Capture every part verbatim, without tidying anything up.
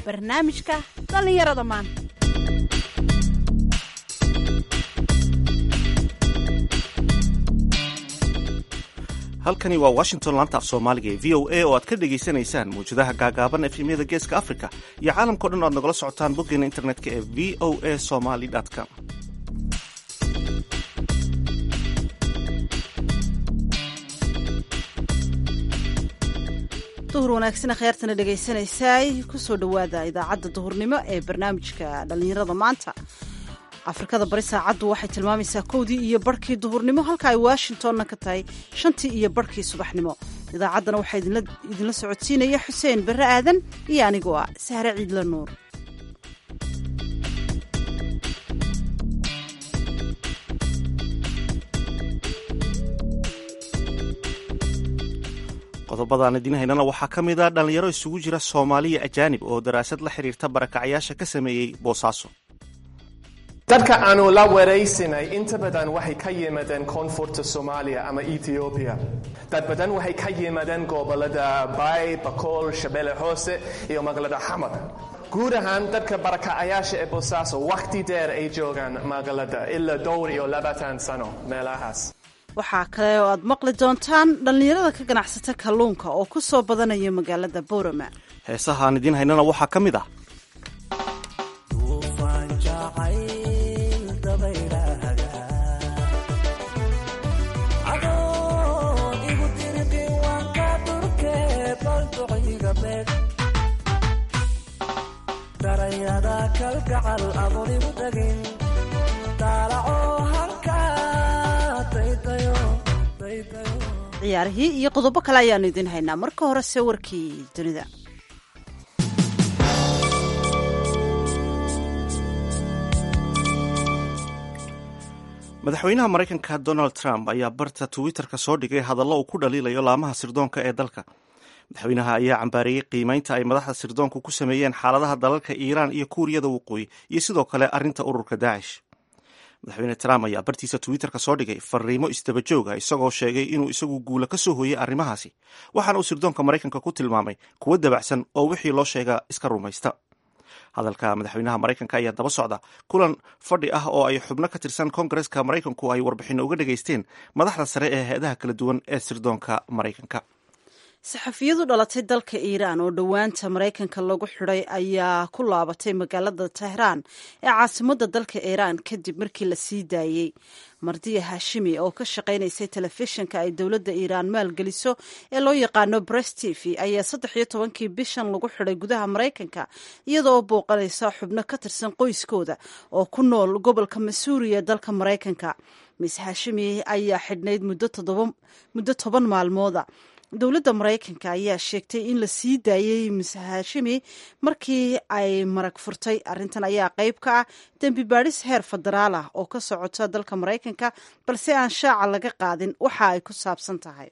barnaamijka dhallinyarada maanta. halkani waa washington laanta af soomaaliga ee v o a oo aad ka dhegaysanaysaan mawjadaha gaagaaban efemyada geeska africa iyo caalamkao dhan o ad nagala socotaan boggeena internetka ee v o a somaly com. duhur wanaagsana kheyrtana dhegaysanaysaay kusoo dhowaada idaacadda duhurnimo ee barnaamijka dhallinyarada maanta. afrikada bari saacaddu waxay tilmaamaysaa kowdii iyo barhkii duhurnimo halka ay washingtonna ka tahay shantii iyo barhkii subaxnimo. idaacaddana waxaa idinla socodsiinaya xuseen barre aadan iyo anigoo ah sahre ciidla nuur. qodobadaan idiin haynana waxaa ka mid a dhallinyaro isugu jira soomaaliya ajaanib oo daraasad la xiriirta barakacyaasha ka sameeyey boosaaso. dadka aanu la waraysinay inta badan waxay ka yimaadeen koonfurta soomaaliya ama ethioobia. dad badan waxay ka yimaadeen gobolada bay, bakool, shabeelle hoose iyo magaalada xamar. guud ahaan dadka barakacayaasha ee boosaaso wakhti dheer ay joogaan magaalada ilaa dhowr iyo labaatan sano meelahaas. waxaa kale oo aad maqli doontaan dhallinyarada ka ganacsata kalluunka oo ku soo badanaya magaalada boorama. heesahaan idiin haynana waxaa ka mid ah ciyaarihii iyo qodobo kale ayaanu idiin haynaa. marka hore se warkii dunida. madaxweynaha maraykanka donald trump ayaa barta twitter-ka soo dhigay hadallo uu ku dhaliilayo laamaha sirdoonka ee dalka. madaxweynaha ayaa cambaareeyey qiimeynta ay madaxda sirdoonku ku sameeyeen xaaladaha dalalka iiraan iyo kuuriyada waqooyi iyo sidoo kale arrinta ururka daacish. madaxweyne trump ayaa bartiisa twitter-ka soo dhigay fariimo isdaba joog ah isagoo sheegay inuu isagu guula ka soo hooyey arrimahaasi, waxaana uu sirdoonka maraykanka ku tilmaamay kuwo dabacsan oo wixii loo sheegaa iska rumaysta. hadalka madaxweynaha maraykanka ayaa daba socda kulan fadhi ah oo ay xubno ka tirsan koongareska maraykanku ay warbixino uga dhageysteen madaxda sare ee hay-adaha kala duwan ee sirdoonka maraykanka. saxafiyadu dhalatay dalka iiraan oo dhowaanta maraykanka lagu xidhay ayaa ku laabatay magaalada tehraan ee caasimadda dalka iiraan kadib markii la sii daayey. mardiya hashimi oo ka shaqaynaysay telefishinka ay dowladda iiraan maalgeliso ee loo yaqaano bress t v ayaa saddex iyo tobankii bishan lagu xidhay gudaha maraykanka iyadoo booqanaysa xubno ka tirsan qoyskooda oo ku nool gobolka masuuri ee dalka maraykanka. miss hashimi ayaa xidhnayd muddo toban maalmooda. dowladda maraykanka ayaa sheegtay in la sii daayey miss hashimi markii ay marag furtay. arrintan ayaa qayb ka ah dembi baadhis heer federaal ah oo ka socota dalka maraykanka balse aan shaaca laga qaadin waxa ay ku saabsan tahay.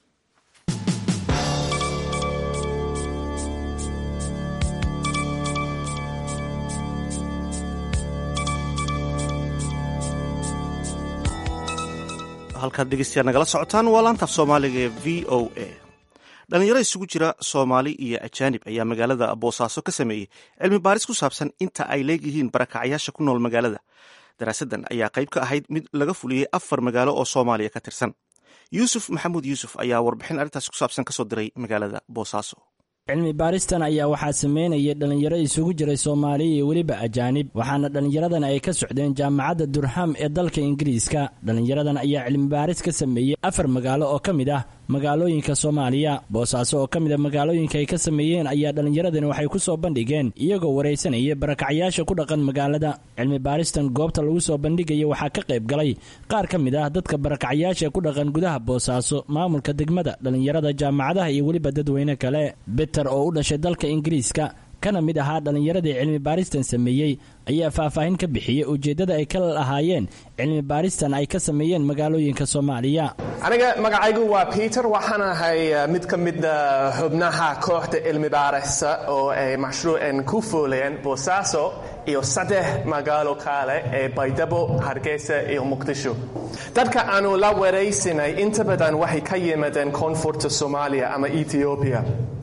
halkaad dhegeystayaal nagala socotaan waa laantaaf soomaaliga ee v o a. dhallinyaro isugu jira soomaali iyo ajaanib ayaa magaalada boosaaso ka sameeyey cilmi baaris ku saabsan inta ay leegyihiin barakacyaasha ku nool magaalada. daraasaddan ayaa qayb ka ahayd mid laga fuliyey afar magaalo oo soomaaliya ka tirsan. yuusuf maxamuud yuusuf ayaa warbixin arrintaasi ku saabsan kasoo diray magaalada boosaaso. cilmi baaristan ayaa waxaa sameynaya dhallinyaro isugu jiray soomaaliya iyo weliba ajaanib, waxaana dhallinyaradan ay ka socdeen jaamacadda durham ee dalka ingiriiska. dhallinyaradan ayaa cilmi baaris ka sameeyey afar magaalo oo ka mid ah magaalooyinka soomaaliya. boosaaso oo ka mid a magaalooyinka ay ka sameeyeen ayaa dhallinyaradani waxay ku soo bandhigeen iyagoo waraysanaya barakacyaasha ku dhaqan magaalada. cilmi baaristan goobta lagu soo bandhigaya waxaa ka qayb galay qaar ka mid ah dadka barakacyaasha ku dhaqan gudaha boosaaso, maamulka degmada, dhallinyarada jaamacadaha iyo weliba dadweyne kale. beter oo u dhashay dalka ingiriiska kana mid ahaa dhallinyaradii cilmi baaristan sameeyey ayaa faahfaahin ka bixiyey ujeeddada ay ka lahaayeen cilmi baaristan ay ka sameeyeen magaalooyinka soomaaliya. aniga magacaygu waa peter, waxaan ahay mid ka mida xubnaha kooxda cilmi baarista oo ay mashruucan ku fuulayeen boosaaso iyo saddex magaalo kale ee baydhabo, hargeysa iyo muqdisho. dadka aanu la waraysinay inta badan waxay ka yimaadeen koonfurta soomaaliya ama ethioobia.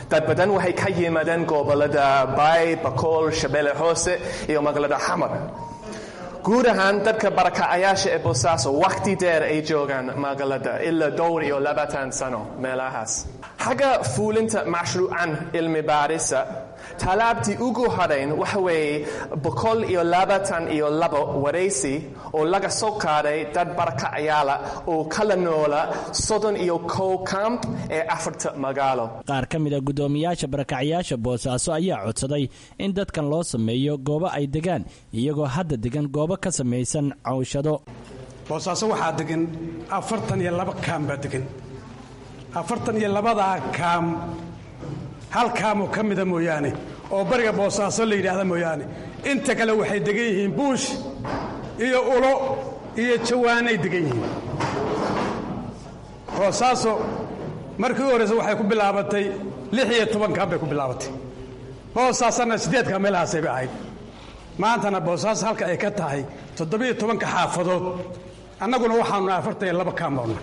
dad badan waxay ka yimaadeen gobolada Bay, Bakool, Shabeelle Hoose iyo magaalada Xamar. guud ahaan dadka barakacayaasha ee Boosaaso waqti dheer ay joogaan magaalada ilaa dhowr iyo labaatan sano meelahaas. xagga fuulinta mashruucan cilmi baarisa talaabtii ugu horeyn waxa weeye boqol iyo labaatan iyo labo waraysi oo laga soo qaaday dad barakacayaala oo kala noola soddon iyo kow camp ee afarta magaalo. qaar ka mid a guddoomiyaasha barakacayaasha Boosaaso ayaa codsaday in dadkan loo sameeyo goobo ay degaan iyagoo hadda degan goobo ka samaysan cawshado. Boosaaso waxaa degan afartan iyo laba kaam baa degan afartan iyo labadaa kaam hal kaam oo ka mida mooyaane oo bariga Boosaaso la yidhaahda mooyaane inta kale waxay degan yihiin buush iyo ulo iyo jawaanay degan yihiin. Boosaaso markii horeysa waxay ku bilaabatay lix iyo toban kaam bay ku bilaabatay. Boosaasana sideed kaam meelahaasay bay ahayd. maantana Boosaaso halka ay ka tahay toddoba iyo toban xaafadood annaguna waxaanu afartan iyo laba kaam noqon.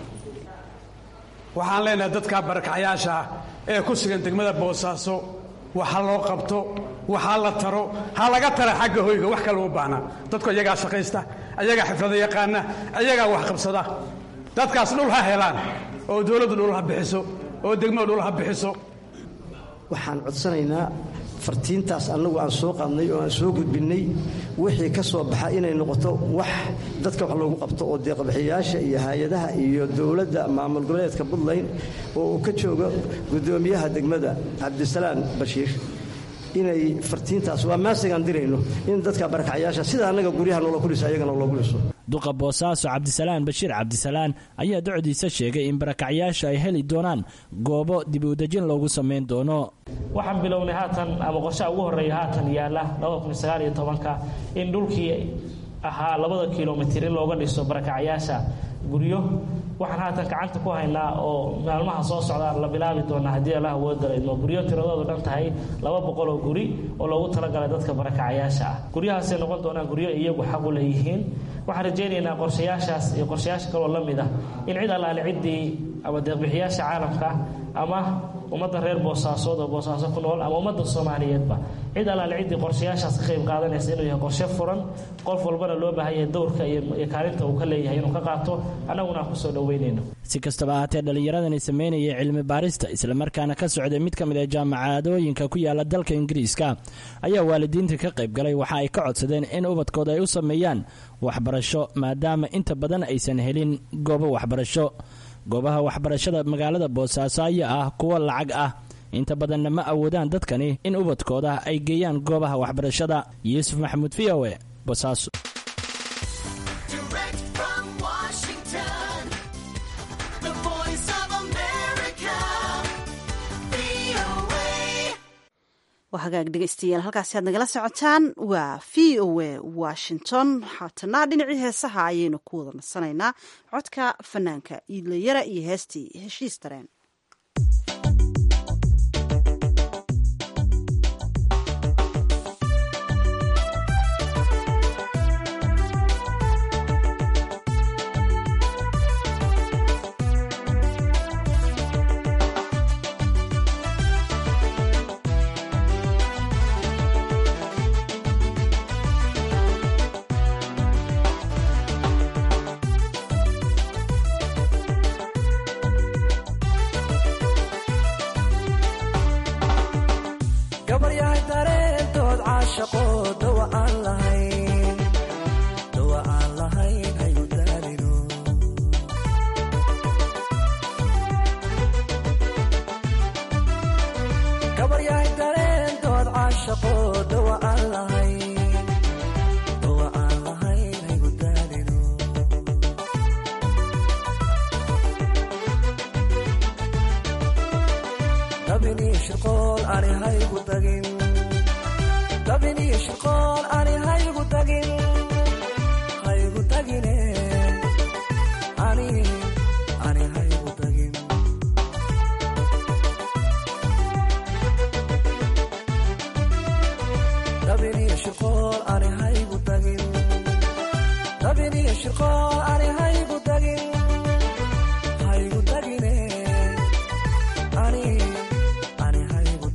waxaan leenahay dadka barakacayaasha ee ku sugan degmada Boosaaso waxa loo qabto waxa la taro ha laga tara xagga hoyga wax kale u baahna. dadku iyaga shaqaysta iyaga xifrado yaqaana iyaga wax qabsada dadkaas dhul ha helaan oo dawladdu dhul ha bixiso oo degmadu dhul ha bixiso. waxaan codsanaynaa fartiintaas annagu aan soo qaadnay oo aan soo gudbinay wixii ka soo baxa inay noqoto wax dadka wax loogu qabto oo deeq-bixiyaasha iyo hay'adaha iyo dawladda maamul goboleedka Puntland oo uu ka joogo gudoomiyaha degmada Cabdisalaan Bashiir inay fartiintaas waa maasigan dirayno in dadka barakacayaasha sida annaga guryaha nolol ku dhisay ayagana loogu dhiso. duqa Boosaaso Cabdisalaan Bashiir Cabdisalaan ayaa ducdiisa sheegay in barakacayaasha ay heli doonaan goobo dib u dejin loogu sameyn doono. waxaan bilownay haatan ama qorshaha ugu horeeya haatan yaala laba kun iyo sagaal iyo toban in dhulkii ahaa labada kiiloomitir in looga dhiso barakacayaasha guryo. waxaan haatan gacanta ku haynaa oo maalmaha soo socda la bilaabi doona haddii Allah awood dareemo guryo tiradoodu dhan tahay laba boqol oo guri oo loogu talagalay dadka barakacayaasha ah. guryahaas ay noqon doonaan guryo iyagu xaq u leeyihiin. waxaan rajaynaynaa qorshayaashaas iyo qorshayaasha kale oo la mid ah in cid allaale ciddii ama deeq-bixiyaasha caalamka ama ummadda reer Boosaaso oo Boosaaso ku nool ama ummadda Soomaaliyeedba cid allaale ciddii qorshayaashaas ka qayb qaadanaysa inuu yahay qorshe furan qof walbana loo baahan yahay dowrka iyo kaalinta uu ka leeyahay inuu ka qaato annaguna ku soo dhaweynayno. si kastaba ahaatee dhallinyaradani sameynaya cilmi baarista isla markaana ka socday mid ka mid ah jaamacadooyinka ku yaala dalka Ingiriiska ayaa waalidiinta ka qayb galay waxa ay ka codsadeen in ubadkooda ay u sameeyaan waxbarasho maadaama inta badan aysan helin goobo waxbarasho. goobaha waxbarashada magaalada Boosaaso ayaa ah kuwa lacag ah inta badanna ma awoodaan dadkani in ubadkooda ay geeyaan goobaha waxbarashada. Yuusuf Maxamuud V O A Boosaaso. waa hagaag dhegaystayaal halkaasi aad nagala socotaan waa V O A Washington. haatana dhinacii heesaha ayaynu ku wada nasanaynaa codka fanaanka iidlayara iyo heestii heshiis dareen. Ani, ani haygu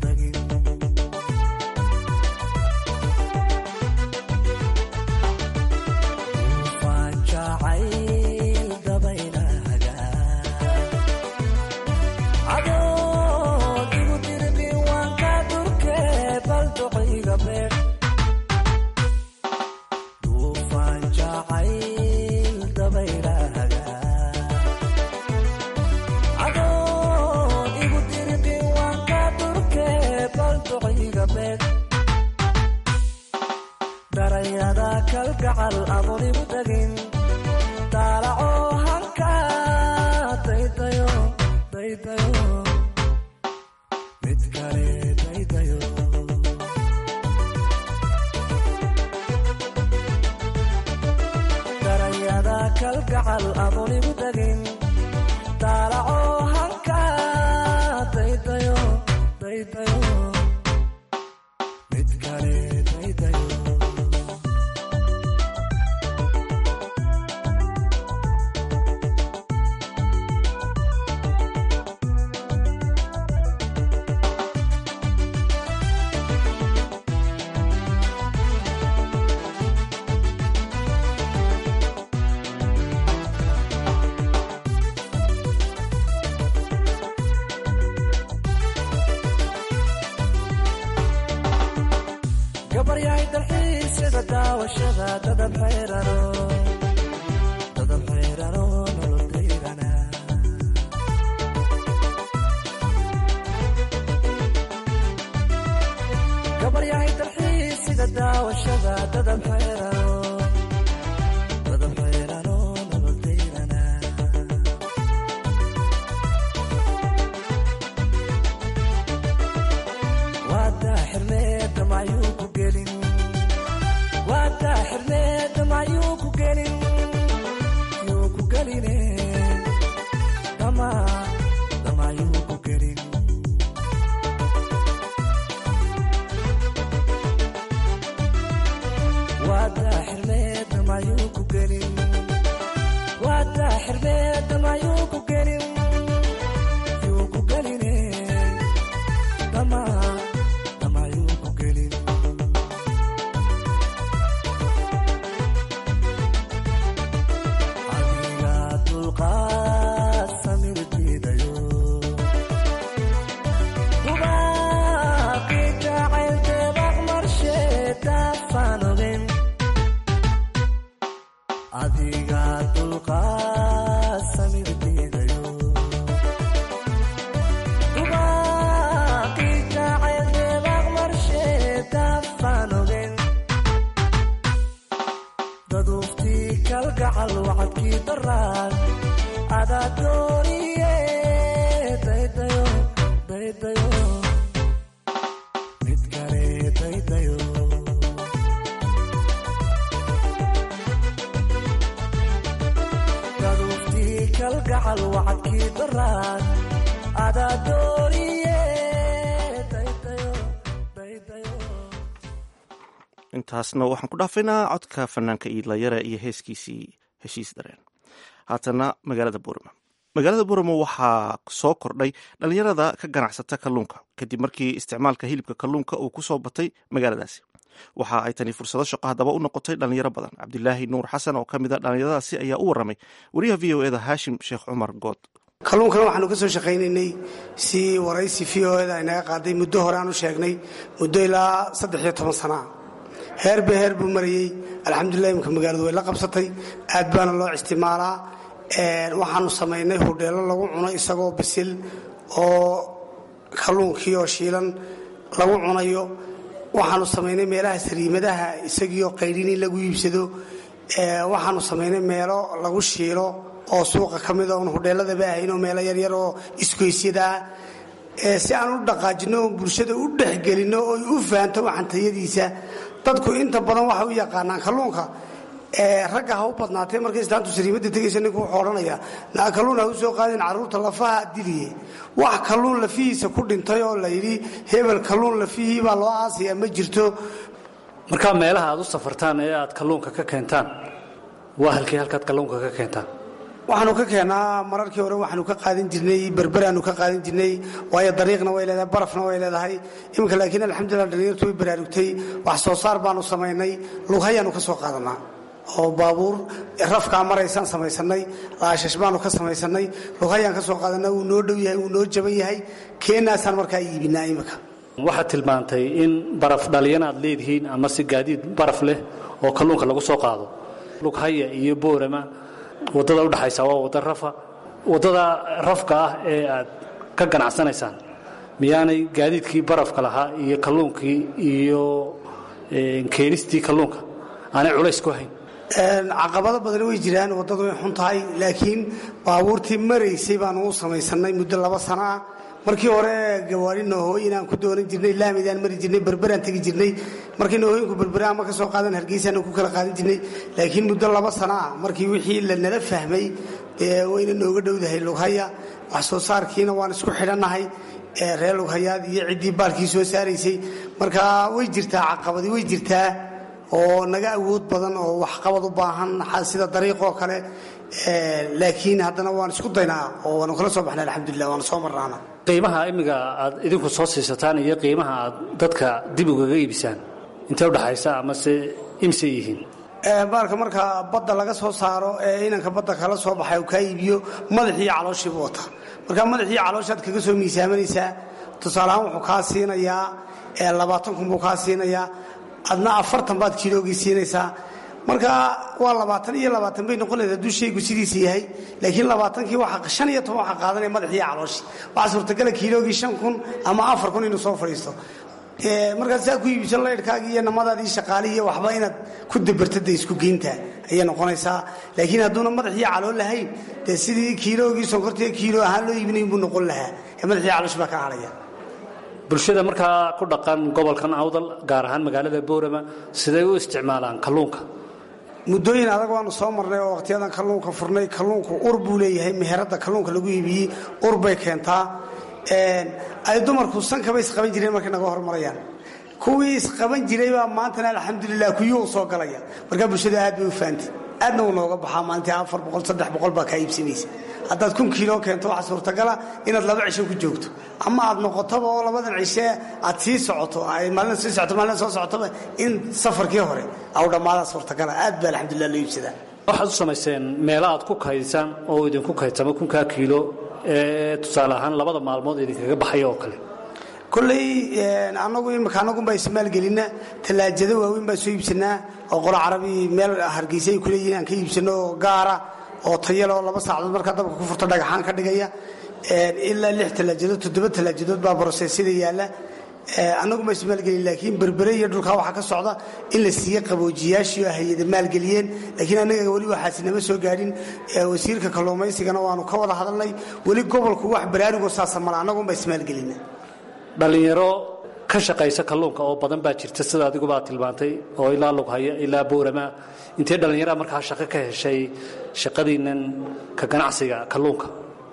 kalgacal adoon igu dagin daalaco hanka daydayo daydayo mid kale daydayo gabaryahay dalxiisada daawashada dadab xeyrano dadab xeyrano nolol dayrana gabaryahay dalxiisada daawashada dadab xeyrano dadab xeyrano nolol dayrana waada xirmeeda mayuu ku gelin waada xirmeeda mayuu ku gelin yuu ku geline dama dama yuu ku gelin waada xirmeeda mayuu ku gelin waada xirmeeda mayuu ku gelin yuu ku geline dama adiga dulqaad samirteedayo dubaaqi jacayl deebaaq marsheeda faanogen daduuftii kalgacal wacadkii daraan adaa dooniye daydayo daydayo mid kale daydayo kalgacal wacadkii daraan adaa dooniye daydayo daydayo intaasna waxaan ku dhaafaynaa codka fanaanka iidlayare iyo heeskiisii heshiis dareen. haatana magaalada buurama magaalada buurama waxaa soo kordhay dhalinyarada ka ganacsata kalluunka kadib markii isticmaalka hilibka kalluunka uu ku soo batay magaaladaasi. waxa ay tani fursado shaqo haddaba u noqotay dhalinyaro badan. cabdilaahi nuur xasan oo ka mid a dhalinyaradaasi ayaa u waramay wariyaha v o eda haashim sheekh cumar good. kalluunkan waxaanu ka soo shaqaynaynay si waraysi v o eda inaga qaaday muddo hore aan u sheegnay muddo ilaa saddex iyo toban sanaa heerba heer buu marayey. alxamdulilah imika magaaladu way la qabsatay aad baana loo isticmaalaa. waxaanu samaynay hudheelo lagu cuno isagoo bisil oo kalluunkii oo shiilan lagu cunayo. waxaanu samaynay meelaha sariimadaha isagiioo qaydhin in lagu iibsado. waxaanu samaynay meelo lagu shiilo oo suuqa ka mida oon hudheeladaba ahaynoo meelo yaryar oo isgoysyadaa si aan u dhaqaajino oo bulshada u dhexgelino oo u fahanto waxantayadiisa. dadku inta badan waxay u yaqaanaan kalluunka ragga ha u badnaatee markay islaantu sariimada tegaysa ninku wuxuu odhanayaa naa kalluun ha u soo qaadin carruurta lafaha diliye wax kalluun lafihiisa ku dhintay oo la yidhi hebel kalluun lafihii baa loo aasiyaa ma jirto. markaa meelaha aad u safartaan ee aad kalluunka ka keentaan waa halkii halkaad kalluunka ka keentaan? waxaanu ka keennaa mararkii hore waxaanu ka qaadan jirnay berberaanu ka qaadan jirnay waayo dariiqna way leedahay barafna way leedahay. iminka laakiin alxamdulilah dhalinyartu way baraarugtay wax soo saar baanu samaynay lughayaanu ka soo qaadanaa oo baabuur rafkaa maraysaan samaysanay laashash baanu ka samaysanay lughayaan ka soo qaadanaa wuu noo dhow yahay wuu noo jaban yahay keenaasaan markaa iibinaa iminka. waxaad tilmaantay in baraf dhaliyana aad leedihiin ama si gaadiid baraf leh oo kalluunka lagu soo qaado. lughaya iyo boorama waddada udhaxaysa waa wadda rafa. waddada rafka ah ee aad ka ganacsanaysaan miyaanay gaadiidkii barafka lahaa iyo kalluunkii iyo keenistii kalluunka aanay culays ku hayn? caqabado badan way jiraan, waddadu way xun tahay, laakiin baabuurtii maraysay baanu u samaysanay muddo laba sano ah. markii hore gawaari noohooyin aan ku doonan jirnay laamidaan mari jirnay berberaan tegi jirnay markii noohooyinku berberaan ma ka soo qaadan hargeysaan ku kala qaadan jirnay laakiin muddo laba sano ah markii wixii la nala fahmay ee wayna nooga dhowdahay lughaya wax soo saarkiina waan isku xidhannahay ee reer lughayaad iyo ciddii baalkii soo saaraysay marka way jirtaa caqabadi way jirtaa oo naga awood badan oo wax qabad u baahan sida dariiqoo kale laakiin haddana waan isku daynaa oo waanu kala soo baxnay alxamdulilah waanu soo marnaana qiimaha imiga aad idinku soo siisataan iyo qiimaha aad dadka dib ugaga iibisaan intee udhaxaysa amase imse yihiin baalka marka badda laga soo saaro ee inanka badda kala soo baxay uu kaa iibiyo madaxii calooshiibu wata marka madaxii calooshaad kaga soo miisaamanaysaa tusaaleahaan wuxuu kaa siinayaa labaatan kun buu kaa siinayaa adna afartan baad kiiloogii siinaysaa marka waa labaatan iyo labaatan bay noqonaysaa hadduu shaygu sidiisa yahay laakiin labaatankii shan iyo toban waxaa qaadanaya madaxii calooshii waxaa suurtagala kiiloogii shan kun ama afar kun inuu soo fadhiisto markaad saa ku iibiso laydhkaagii iyo namadaadii shaqaalihii iyo waxba inaad ku dabartada isku geyntaa ayay noqonaysaa laakiin hadduuna madaxii caloo lahayn dee sidii kiiloogii sonkortiga kiilo ahaan loo iibinayn buu noqon lahaa ee madaxii caloosh baa ka hadhaya bulshada markaa ku dhaqan gobolkan awdal gaar ahaan magaalada boorama siday u isticmaalaan kalluunka muddooyin adag waanu soo marnay oo wakhtiyadan kalluunka furnay kalluunku ur buu leeyahay meherada kalluunka lagu iibiyey ur bay keentaa ay dumarku sankaba isqaban jireen markay naga hormarayaan kuwii isqaban jiray baa maantana alxamdulilah kuyuu soo galaya markaa bulshada aad bay u fahamtay aadna uu nooga baxaa maalintii afar boqol saddex boqol baa kaa iibsanaysa haddaad kun kiilo keento waxaa suurtagala inaad laba cisho ku joogto ama aad noqotoba oo labadan cishe aad sii socoto ay maalin sii socoto maalin soo socotoba in safarkii hore au dhammaadaa suurtagala aad baa alxamdulilah loo iibsadaa waxaad u samayseen meelo aad ku kaydisaan oo idinku kaydsamo kunkaa kiilo ee tusaale ahaan labada maalmood idinkaga baxaya oo kale kolley anagu imika anagunbaa ismaalgelinna tallaajado waaweyn baan soo iibsanaa oo qolo carabi meel hargeysa ay kuleeyihin aan ka iibsano oo gaara oo tayalo laba saacadood markaa dabka ku furta dhagaxaan ka dhigaya ilaa lix talaajadood toddoba talaajadood baa brosesyada yaalla annaguma ismaalgelin laakiin berbere iyo dhulkaa waxaa ka socda in la siiye qaboojiyaashii oo hay-ada maalgeliyeen laakiin annaga weli waxaasi nama soo gaadhin wasiirka kalluumaysigana waanu ka wada hadalnay weli gobolku wax baraarugoo saasa mala annagunba ismaalgelina dhallinyaro ka shaqaysa kalluunka oo badan baa jirta sida adiguba aad tilmaantay oo ilaa lughaya ilaa boorama intee dhallinyara markaa shaqo ka heshay shaqadiinnan ka ganacsiga kalluunka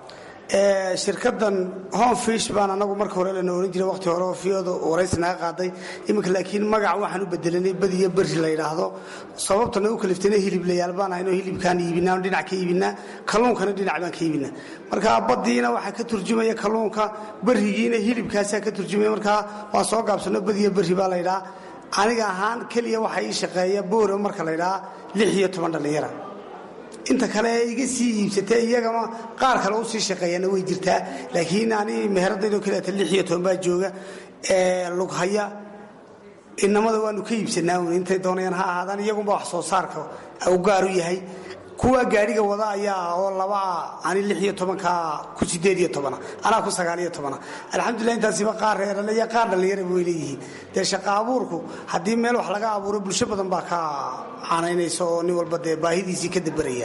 shirkadan home fish baan anagu marka hore lana oran jiray waqti hore oo fiyooda waraysi naga qaaday iminka laakiin magac waxaan u bedelanay badiyo berri la yidhaahdo sababtana u kaliftayna hiliblayaal baan ahayn oo hilibkaan iibinaa dhinac ka iibinaa kalluunkana dhinac baan ka iibinaa marka badiina waxaa ka turjumaya kalluunka berrigiina hilibkaasaa ka turjumaya markaa waa soo gaabsano badiyo berri baa la yidhaha aniga ahaan keliya waxaa ii shaqeeya boora marka la yidhaha lix iyo toban dhallinyara inta kale iga sii iibsatay iyagana qaar kale u sii shaqeeyana way jirtaa laakiin ani meheradaydoo kaleeta lix iyo toban baa jooga ee lughaya inamada waanu ka iibsanaa intay doonayaan ha ahaadaan iyagunba wax soo saarka u gaar u yahay kuwa gaadhiga wada ayaa oo laba ani lix iyo tobanka ku sideed iyo tobana anaa ku sagaal iyo tobana alxamdulilah intaasiba qaar reerale iyo qaar dhallinyaraba way leeyihiin dee shaqa abuurku haddii meel wax laga abuuro bulsho badan baa ka caanaynaysa oo nin walba dee baahidiisii ka dabaraya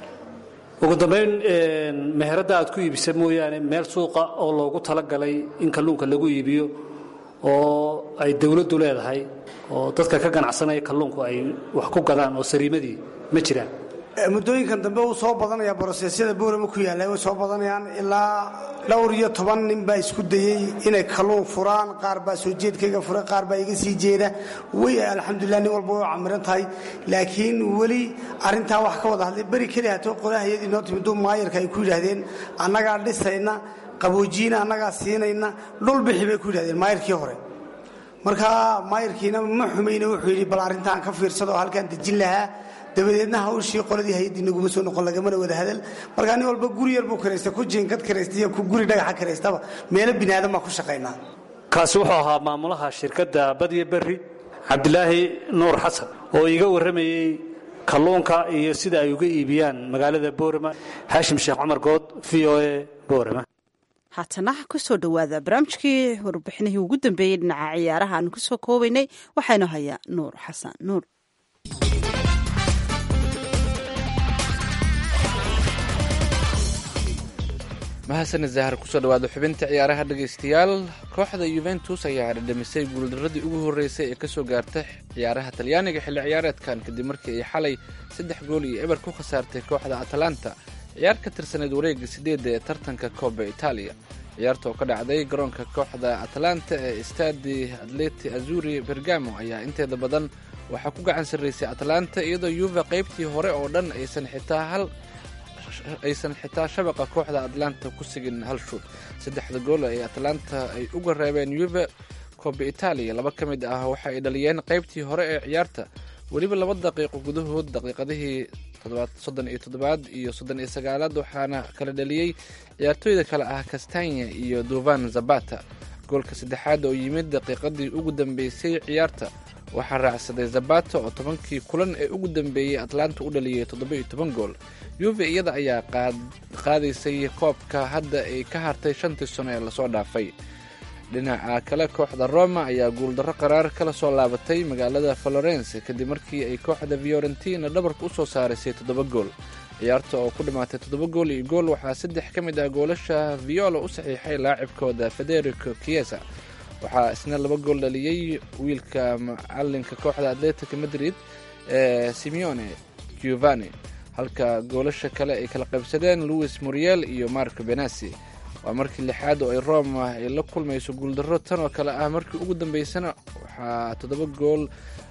ugu dambayn meherada aad ku iibisa mooyaane meel suuqa oo loogu talagalay in kalluunka lagu iibiyo oo ay dawladdu leedahay oo dadka ka ganacsanaya kalluunku ay wax ku gadaan oo sariimadii ma jiraan muddooyinkan dambe uu soo badanaya brosesyada boorama ku yaalla way soo badanayaan ilaa dhowr iyo toban nin baa isku dayey inay kalluun furaan qaar baa soo jeedkayga furay qaar baa iga sii jeeda way alxamdulilah nin walba way camiran tahay laakiin weli arrintaa wax ka wada hadlay beri keli hatoo qolahayadii noo timid duu maayarka ay ku yidhaahdeen annagaa dhisayna qaboojiina annagaa siinayna dhul bixi bay ku yidhahdeen maayarkii hore marka maayarkiina ma xumayna wuxuu yidhi bal arrintaan ka fiirsado halkaan dejin lahaa dabadeedna hawshii qoladii hay-addii naguma soo noqon lagamana wada hadal markaa nin walba guri yar buu karaysta ku jiinkad karaysta iyo ku guri dhagaxa karaystaba meelo biniaadan baa ku shaqaynaa kaasi wuxuu ahaa maamulaha shirkadda badiyo berri cabdilaahi nuur xasan oo iiga warramayey kalluunka iyo sida ay uga iibiyaan magaalada boorama haashim sheekh cumar good v o a boorama haatana ku soo dhowaada barnaamijkii warbixinihii ugu dambeeyey dhinaca ciyaaraha aanu ku soo koobaynay waxaynu hayaa nuur xasan nuur mahadsanid zahar kusoo dhawaado xubinta ciyaaraha dhegaystayaal. kooxda yuventus ayaa dhadhamisay guuldaradii ugu horreysay ee kasoo gaarta ciyaaraha talyaaniga xilli ciyaareedkan kadib markii ay xalay saddex gool iyo eber ku khasaartay kooxda atalanta ciyaar ka tirsaneyd wareega sideedda ee tartanka kooba itaaliya. ciyaarta oo ka dhacday garoonka kooxda atalanta ee stadi atleti azuri bergamo ayaa inteeda badan waxaa ku gacan sarraysay atalanta, iyadoo yuve qaybtii hore oo dhan aysan xitaa hal aysan xitaa shabaqa kooxda atlanta ku sigin hal shuud. saddexda gool ee atlanta ay uga reebeen yuve kooba itaaliya laba ka mid ah waxa ay dhaliyeen qaybtii hore ee ciyaarta, weliba laba daqiiqo gudahood daqiiqadihii soddon iyo toddobaad iyo soddon iyo sagaalaad waxaana kala dhaliyey ciyaartooyda kale ah castanya iyo duvan zabata. goolka saddexaad oo yimid daqiiqadii ugu dambeysay ciyaarta waxaa raacsaday zabata oo tobankii kulan ee ugu dambeeyey atlanta u dhaliyey toddoba iyo toban gool. yuve iyada ayaa qaadaysay koobka hadda ay ka hartay shantii sano ee lasoo dhaafay. dhinaca kale kooxda roma ayaa guuldarro qaraar kala soo laabatay magaalada florence kadib markii ay kooxda fiorentina dhabarka usoo saaraysay toddoba gool. ciyaarta oo ku dhammaatay toddoba gool iyo gool waxaa saddex ka mid ah goolasha viola u saxiixay laacibkooda federico chiesa, waxaa isna laba gool dhaliyey wiilka macalinka kooxda atletico madrid ee simeone giovani, halka goolasha kale ay kala qaybsadeen louis muriel iyo marco benassi. waa markii lixaad oo ay roma ay la kulmayso guuldarro tan oo kale ah. markii ugu dambeysana waxaa toddoba gool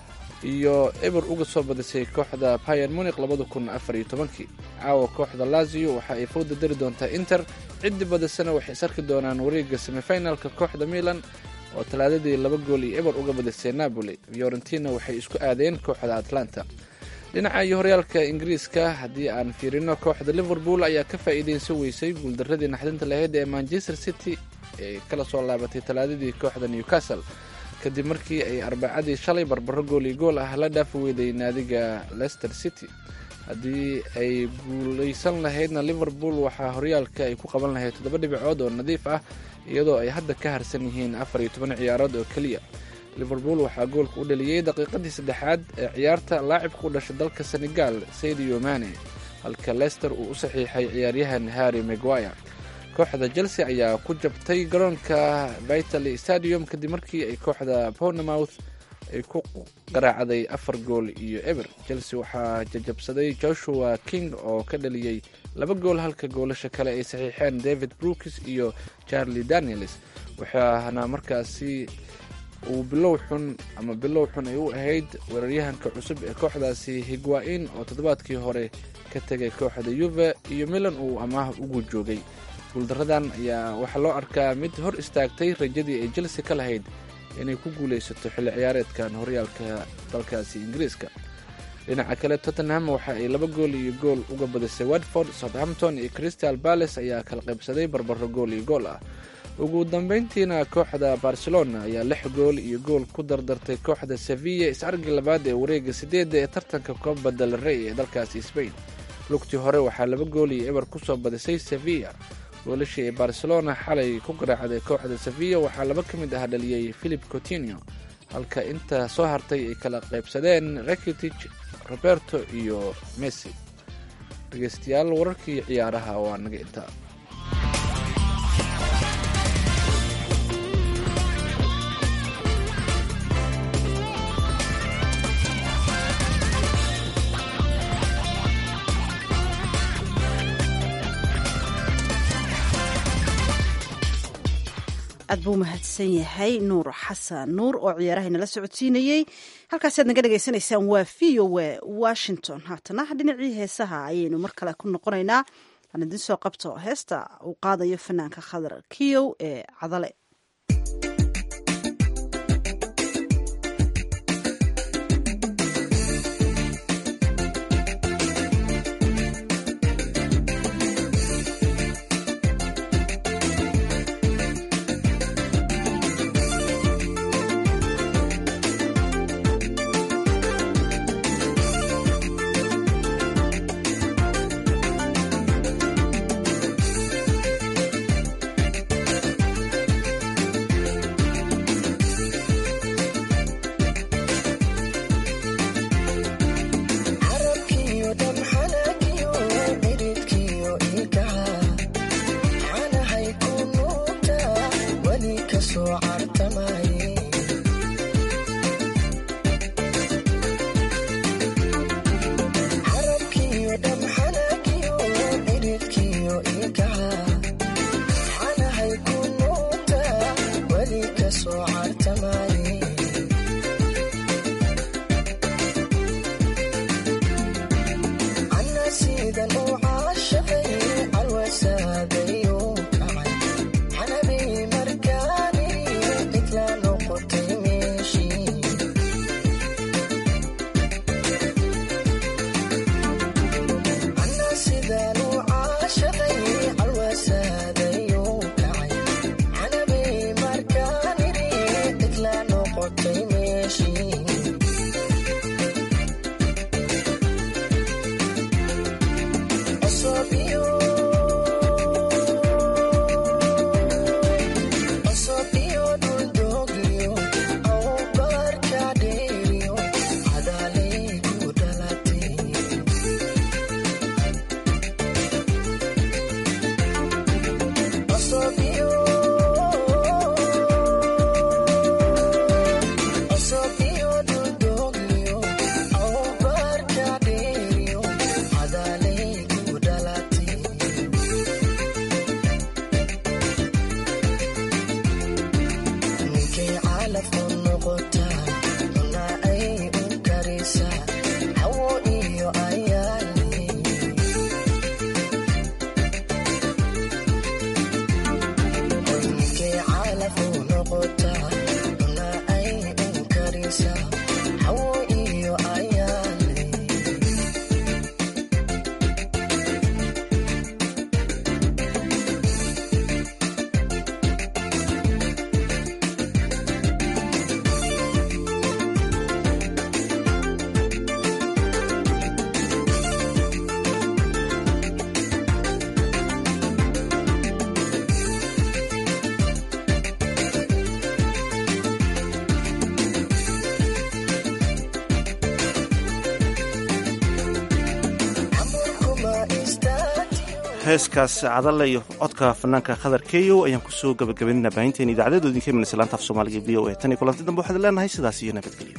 iyo eber uga soo badisay kooxda Bayern Munich labada kun afar iyo tobankii. caawa kooxda Lazio waxa ay fowda dari doontaa Inter, ciddi badisana waxay sarki doonaan wareegga semifinalka kooxda Milan oo talaadadii laba gool iyo eber uga badisay Napoli. Fiorentina waxay isku aadeen kooxda Atlanta. dhinaca iyo horyaalka ingiriiska haddii aan fiirino, kooxda Liverpool ayaa ka faa'iideysan weysay guuldaradii naxdinta lahayd ee Manchester City ee kala soo laabatay talaadadii kooxda Newcastle kadib markii ay arbacadii shalay barbaro gool iyo gool ah la dhaafi weyday naadiga Leicester City. haddii ay guuleysan lahaydna Liverpool waxaa horyaalka ay ku qaban lahayd toddoba dhibcood oo nadiif ah, iyadoo ay hadda ka harsan yihiin afar iyo toban ciyaarood oo keliya. liverpool waxaa goolka u dhaliyey daqiiqadii saddexaad ee ciyaarta laacibka u dhashay dalka Senegal Sadio Mane, halka Leicester uu u saxiixay ciyaaryahan Harry Maguire. kooxda Chelsea ayaa ku jabtay garoonka Vitaly Stadium kadib markii ay kooxda Bournemouth ay ku garaacday afar gool iyo eber. Chelsea waxaa jajabsaday Joshua King oo ka dhaliyey laba gool, halka goolasha kale ay saxiixeen David Brooks iyo Charlie Daniels. waxaana markaasi uu bilow xun ama bilow xun ay u ahayd weeraryahanka cusub ee kooxdaasi Higuain oo toddobaadkii hore ka tegay kooxda Juve iyo Milan uu amaah ugu joogay. guuldaradan ayaa waxaa loo arkaa mid hor istaagtay rajadii ay Chelsea ka lahayd inay ku guuleysato xilli ciyaareedkan horyaalka dalkaasi Ingiriiska. dhinaca kale Tottenham waxa ay laba gool iyo gool uga badisay Watford. Southampton iyo Crystal Palace ayaa kala qaybsaday barbaro gool iyo gool ah. ugu dambeyntiina kooxda Barcelona ayaa lix gool iyo gool ku dardartay kooxda Sevilla is-argi labaad ee wareegga sideedda ee tartanka Copa del Rey ee dalkaasi Spain. lugtii hore waxaa laba gool iyo eber kusoo badisay Sevilla. goolashii ee Barcelona xalay ku garaacday kooxda Sevilla waxaa laba ka mid ah dhaliyey Philip Coutinho, halka inta soo hartay ay kala qaybsadeen Rakitic, Roberto iyo Messi. dhegeystayaal, wararkii ciyaaraha waa naga intaa. aad buu mahadsan yahay nuur xasan nuur oo ciyaarahaynala socodsiinayey. halkaasaad naga dhegaysanaysaan waa v o a Washington. haatana dhinacii heesaha ayaynu mar kale ku noqonaynaa. aan idin soo qabto heesta uu qaadayo fanaanka Khadar Kiyow ee Cadale. heeskaas cadale iyo codka fanaanka khadar keyow ayaan kusoo gabagabaynayna baahinteena idaacadeedu idinka imanaysa laanta af soomaaliga v o a tan iyo kulanti dambe waxaad leenahay sidaas iyo nabadgelyo.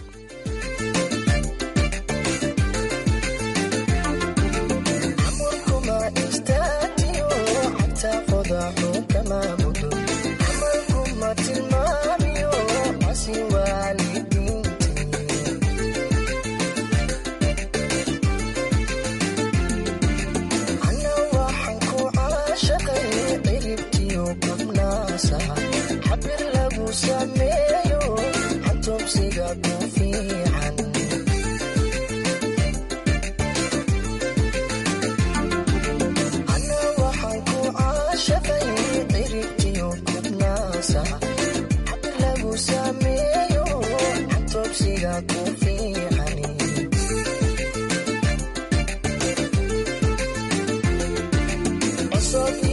So